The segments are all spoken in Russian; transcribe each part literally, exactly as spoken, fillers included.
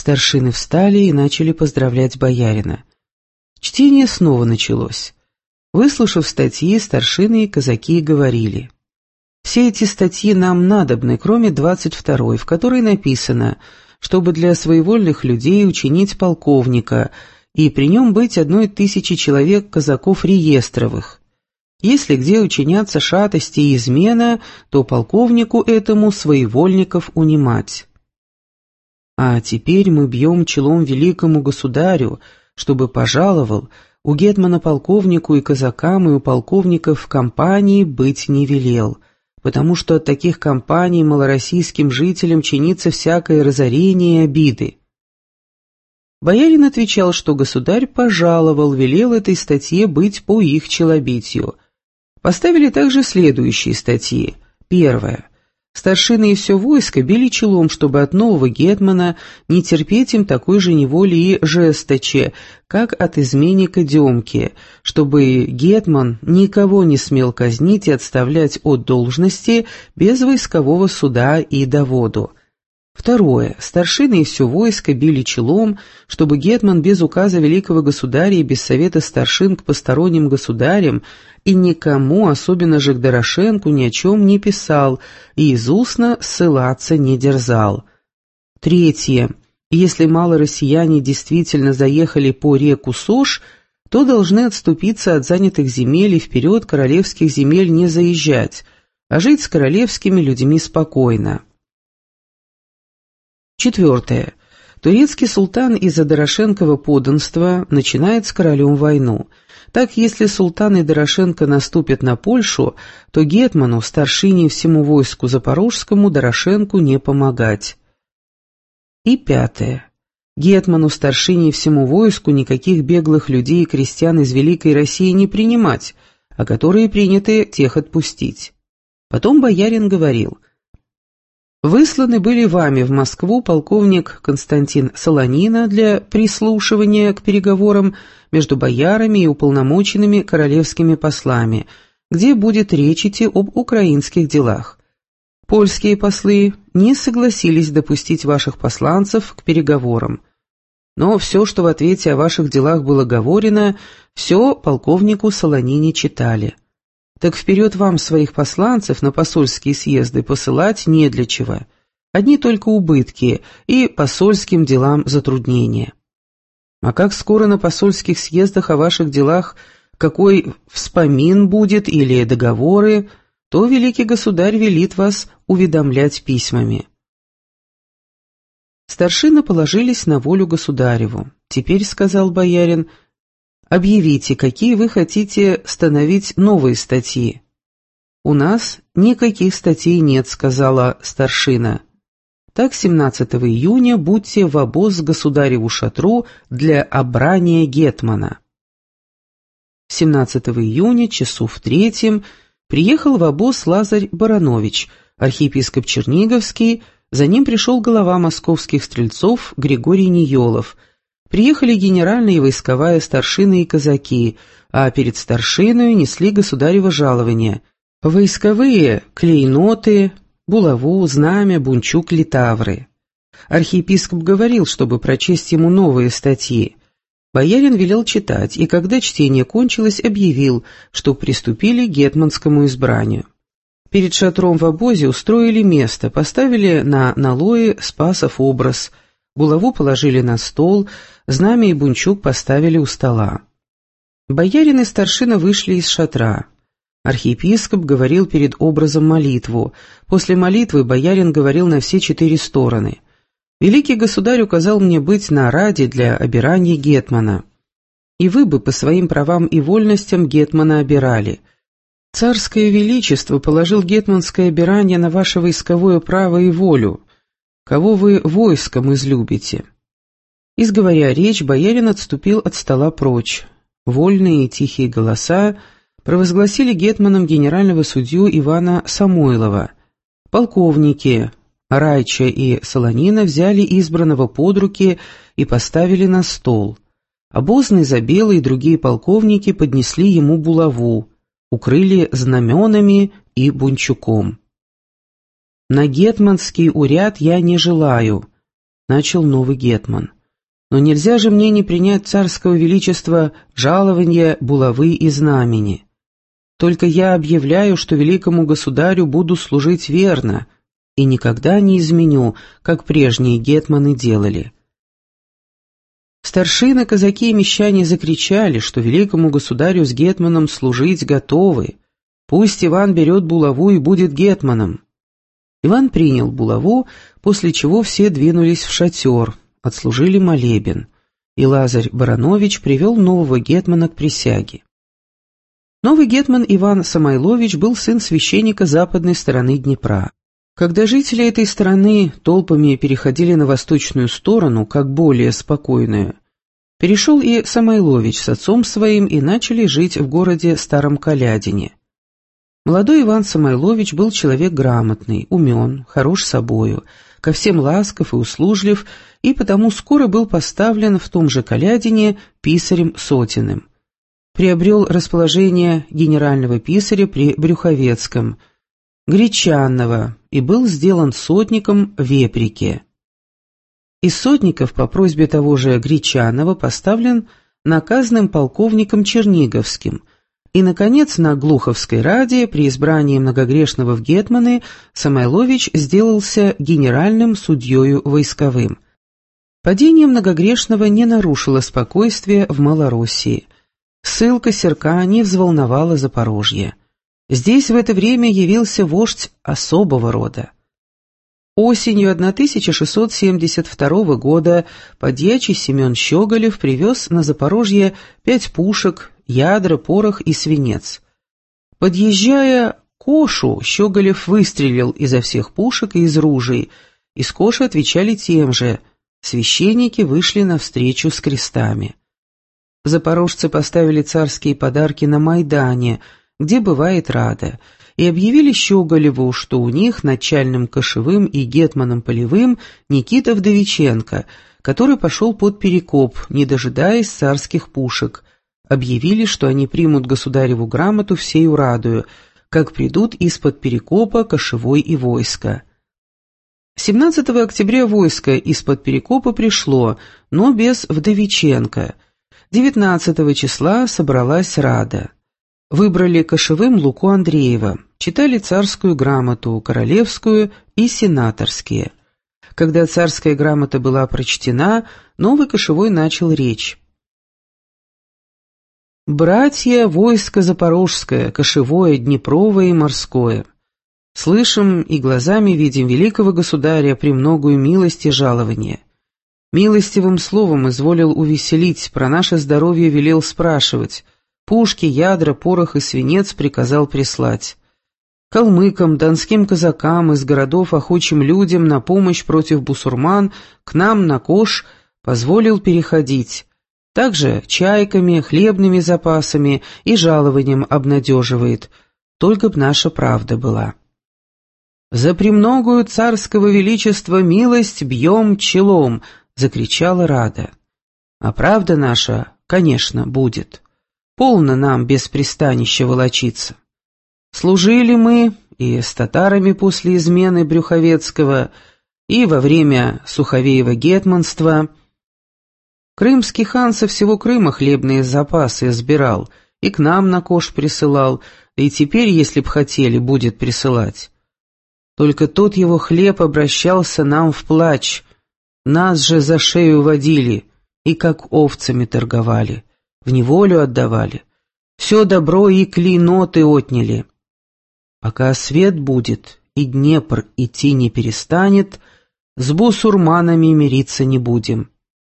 Старшины встали и начали поздравлять боярина. Чтение снова началось. Выслушав статьи, старшины и казаки говорили: «Все эти статьи нам надобны, кроме двадцать второй, в которой написано, чтобы для своевольных людей учинить полковника, и при нем быть одной тысячи человек казаков реестровых. Если где учинятся шатости и измена, то полковнику этому своевольников унимать. А теперь мы бьем челом великому государю, чтобы пожаловал, у гетмана полковнику и казакам и у полковников в компании быть не велел, потому что от таких компаний малороссийским жителям чинится всякое разорение и обиды». Боярин отвечал, что государь пожаловал, велел этой статье быть по их челобитию. Поставили также следующие статьи. Первая. Старшины и все войско били челом, чтобы от нового гетмана не терпеть им такой же неволи и жесточе, как от изменника Демки, чтобы гетман никого не смел казнить и отставлять от должности без войскового суда и доводу. Второе. Старшины и все войско били челом, чтобы гетман без указа великого государя и без совета старшин к посторонним государям и никому, особенно же к Дорошенку, ни о чем не писал и из устно ссылаться не дерзал. Третье. Если малороссияне действительно заехали по реку Сош, то должны отступиться от занятых земель и вперед королевских земель не заезжать, а жить с королевскими людьми спокойно. Четвертое. Турецкий султан из-за Дорошенкова подданства начинает с королем войну. Так, если султан и Дорошенко наступят на Польшу, то гетману, старшине и всему войску запорожскому Дорошенку не помогать. И пятое. Гетману, старшине и всему войску никаких беглых людей и крестьян из Великой России не принимать, а которые приняты, тех отпустить. Потом боярин говорил: «Высланы были вами в Москву полковник Константин Солонина для прислушивания к переговорам между боярами и уполномоченными королевскими послами, где будет речь идти об украинских делах. Польские послы не согласились допустить ваших посланцев к переговорам. Но все, что в ответе о ваших делах было говорено, все полковнику Солонине читали. Так вперед вам своих посланцев на посольские съезды посылать не для чего. Одни только убытки и посольским делам затруднения. А как скоро на посольских съездах о ваших делах какой вспомин будет или договоры, то великий государь велит вас уведомлять письмами». Старшины положились на волю государеву. «Теперь, — сказал боярин, — объявите, какие вы хотите становить новые статьи». «У нас никаких статей нет, — сказала старшина. Так, семнадцатого июня будьте в обоз к государеву шатру для обрания гетмана». семнадцатого июня, часу в третьем, приехал в обоз Лазарь Баранович, архиепископ Черниговский, за ним пришел глава московских стрельцов Григорий Ниелов. Приехали генеральная и войсковая старшины и казаки, а перед старшиною несли государево жалование. Войсковые — клейноты, булаву, знамя, бунчук, литавры. Архиепископ говорил, чтобы прочесть ему новые статьи. Боярин велел читать, и когда чтение кончилось, объявил, что приступили к гетманскому избранию. Перед шатром в обозе устроили место, поставили на налое Спасов образ, булаву положили на стол, знамя и бунчук поставили у стола. Боярин и старшина вышли из шатра. Архиепископ говорил перед образом молитву. После молитвы боярин говорил на все четыре стороны. «Великий государь указал мне быть на раде для обирания гетмана. И вы бы по своим правам и вольностям гетмана обирали. Царское величество положил гетманское обирание на ваше войсковое право и волю. Кого вы войском излюбите?» Изговоря речь, боярин отступил от стола прочь. Вольные и тихие голоса провозгласили гетманом генерального судью Ивана Самойлова. Полковники Райча и Солонина взяли избранного под руки и поставили на стол. Обозный Забелый и другие полковники поднесли ему булаву, укрыли знаменами и бунчуком. «На гетманский уряд я не желаю. начал новый гетман. «Но нельзя же мне не принять царского величества жалования, булавы и знамени. Только я объявляю, что великому государю буду служить верно и никогда не изменю, как прежние гетманы делали». Старшины, казаки и мещане закричали, что великому государю с гетманом служить готовы. Пусть Иван берет булаву и будет гетманом. Иван принял булаву, после чего все двинулись в шатер, отслужили молебен, и Лазарь Баранович привел нового гетмана к присяге. Новый гетман Иван Самойлович был сын священника западной стороны Днепра. Когда жители этой стороны толпами переходили на восточную сторону, как более спокойную, перешел и Самойлович с отцом своим и начали жить в городе Старом Колядине. Молодой Иван Самойлович был человек грамотный, умен, хорош собою, ко всем ласков и услужлив, и потому скоро был поставлен в том же Колядине писарем Сотиным. Приобрел расположение генерального писаря при Брюховецком, Гречанного, и был сделан сотником в Веприке. Из сотников по просьбе того же Гречанова поставлен наказным полковником Черниговским, и, наконец, на Глуховской раде при избрании многогрешного в гетманы Самойлович сделался генеральным судьею войсковым. Падение многогрешного не нарушило спокойствия в Малороссии. Ссылка Серка не взволновала Запорожье. Здесь в это время явился вождь особого рода. Осенью тысяча шестьсот семьдесят второго года подьячий Семен Щеголев привез на Запорожье пять пушек, ядра, порох и свинец. Подъезжая к Кошу, Щеголев выстрелил изо всех пушек и из ружей. Из Коши отвечали тем же. Священники вышли навстречу с крестами. Запорожцы поставили царские подарки на Майдане, где бывает рада, и объявили Щеголеву, что у них начальным кошевым и гетманом полевым Никита Вдовиченко, который пошел под Перекоп, не дожидаясь царских пушек. Объявили, что они примут государеву грамоту всею радою, как придут из-под Перекопа кошевой и войско. семнадцатого октября войско из-под Перекопа пришло, но без Вдовиченко. девятнадцатого числа собралась рада. Выбрали кошевым Луку Андреева, читали царскую грамоту, королевскую и сенаторские. Когда царская грамота была прочтена, новый кошевой начал речь. «Братья, войско запорожское, кошевое, днепровое и морское, слышим и глазами видим великого государя премногую милость и жалование. Милостивым словом изволил увеселить, про наше здоровье велел спрашивать, пушки, ядра, порох и свинец приказал прислать. Калмыкам, донским казакам из городов охочим людям на помощь против бусурман к нам на Кош позволил переходить. Также чайками, хлебными запасами и жалованием обнадеживает, только б наша правда была. «За премногую царского величества милость бьем челом!» — закричала Рада. «А правда наша, конечно, будет. Полно нам без пристанища волочиться. Служили мы и с татарами после измены Брюховецкого, и во время Суховеева гетманства. Крымский хан со всего Крыма хлебные запасы сбирал и к нам на Кош присылал, да и теперь, если б хотели, будет присылать. Только тот его хлеб обращался нам в плач, нас же за шею водили и как овцами торговали, в неволю отдавали, все добро и клейноты отняли. Пока свет будет и Днепр идти не перестанет, с бусурманами мириться не будем».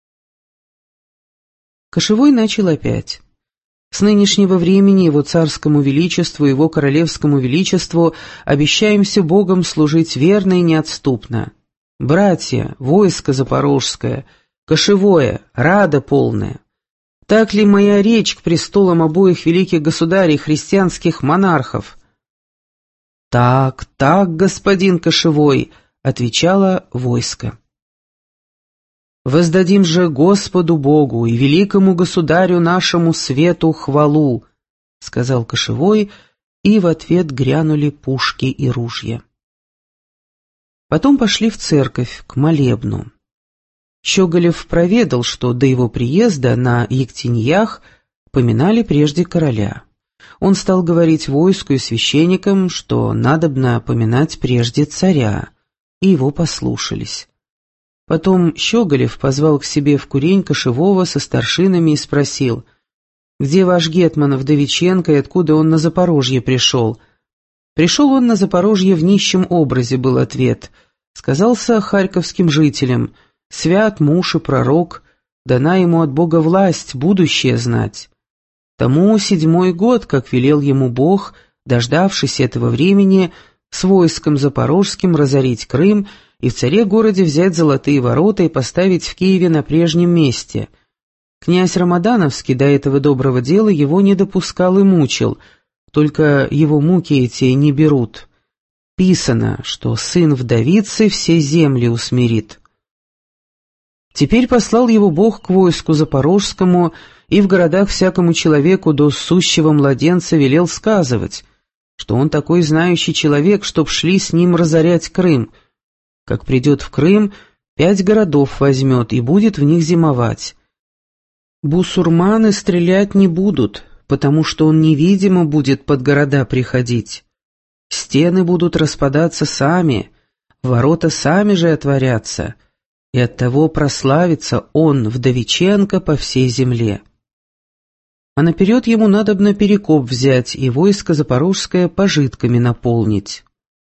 Кошевой начал опять. «С нынешнего времени его царскому величеству, его королевскому величеству обещаемся Богом служить верно и неотступно. Братья, войско запорожское, кошевое, рада полная. Так ли моя речь к престолам обоих великих государей христианских монархов?» «Так, так, господин кошевой», — отвечало войско. «Воздадим же Господу Богу и великому государю нашему свету хвалу», — сказал кошевой, и в ответ грянули пушки и ружья. Потом пошли в церковь, к молебну. Щеголев проведал, что до его приезда на Ектеньях поминали прежде короля. Он стал говорить войску и священникам, что надобно поминать прежде царя, и его послушались. Потом Щеголев позвал к себе в курень кошевого со старшинами и спросил: «Где ваш гетман Вдовиченко и откуда он на Запорожье пришел?» «Пришел он на Запорожье в нищем образе», — был ответ. Сказался харьковским жителям: «Свят муж и пророк, дана ему от Бога власть, будущее знать». Тому седьмой год, как велел ему Бог, дождавшись этого времени, с войском запорожским разорить Крым и в царе-городе взять золотые ворота и поставить в Киеве на прежнем месте. Князь Рамадановский до этого доброго дела его не допускал и мучил, только его муки эти не берут. Писано, что сын вдовицы все земли усмирит. Теперь послал его Бог к войску запорожскому и в городах всякому человеку до сущего младенца велел сказывать, что он такой знающий человек, чтоб шли с ним разорять Крым. Как придет в Крым, пять городов возьмет и будет в них зимовать. Бусурманы стрелять не будут, потому что он невидимо будет под города приходить. Стены будут распадаться сами, ворота сами же отворятся, и оттого прославится он, Вдовиченко, по всей земле. А наперед ему надобно Перекоп взять и войско запорожское пожитками наполнить.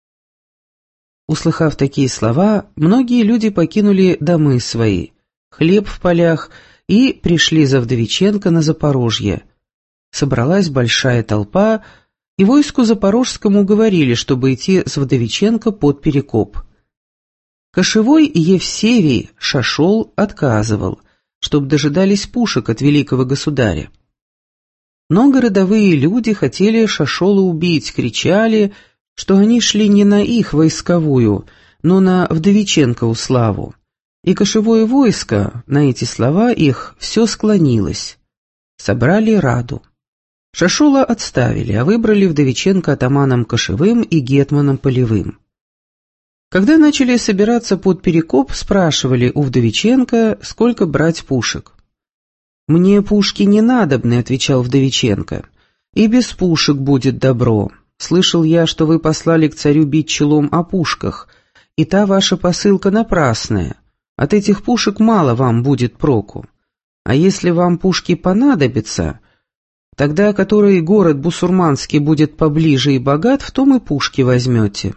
Услыхав такие слова, многие люди покинули домы свои, хлеб в полях, и пришли за Вдовиченко на Запорожье. Собралась большая толпа, и войску запорожскому говорили, чтобы идти с Вдовиченко под Перекоп. Кошевой Евсевий Шашол отказывал, чтоб дожидались пушек от великого государя. Но городовые люди хотели Шашола убить, кричали, что они шли не на их войсковую, но на Вдовиченкову славу. И кошевое войско на эти слова их все склонилось. Собрали раду. Шашола отставили, а выбрали Вдовиченко атаманом кошевым и гетманом полевым. Когда начали собираться под Перекоп, спрашивали у Вдовиченко, сколько брать пушек. «Мне пушки не надобны», — отвечал Вдовиченко, — «и без пушек будет добро. Слышал я, что вы послали к царю бить челом о пушках, и та ваша посылка напрасная. От этих пушек мало вам будет проку. А если вам пушки понадобятся, тогда который город бусурманский будет поближе и богат, в том и пушки возьмете».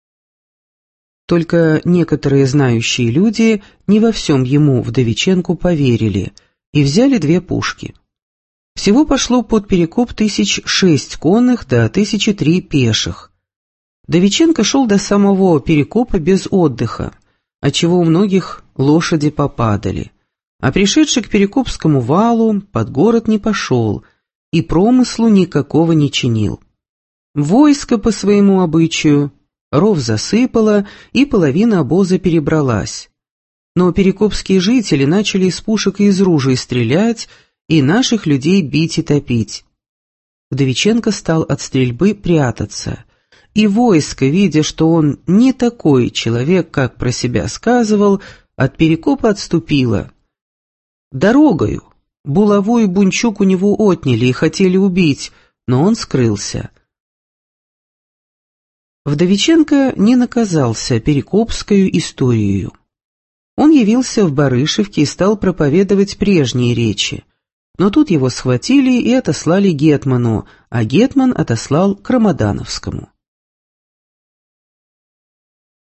Только некоторые знающие люди не во всем ему, Вдовиченку, поверили и взяли две пушки. Всего пошло под Перекоп тысяч шесть конных да тысячи три пеших. Вдовиченко шел до самого Перекопа без отдыха, отчего у многих лошади попадали, а пришедший к Перекопскому валу под город не пошел и промыслу никакого не чинил. Войско по своему обычаю ров засыпало, и половина обоза перебралась. Но перекопские жители начали из пушек и из ружей стрелять, и наших людей бить и топить. Вдовиченко стал от стрельбы прятаться, и войско, видя, что он не такой человек, как про себя сказывал, от Перекопа отступило. Дорогою булаву и бунчук у него отняли и хотели убить, но он скрылся. Вдовиченко не наказался перекопскою историей. Он явился в Барышевке и стал проповедовать прежние речи, но тут его схватили и отослали гетману, а гетман отослал к Рамадановскому.